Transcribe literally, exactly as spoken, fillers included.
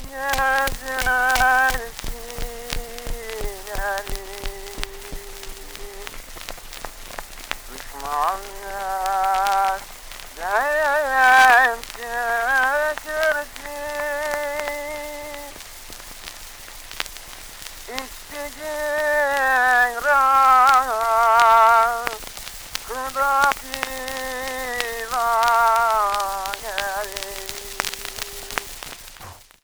Gözler sinerim, düşmanlar dem çekirsin, istediğin rast kıdak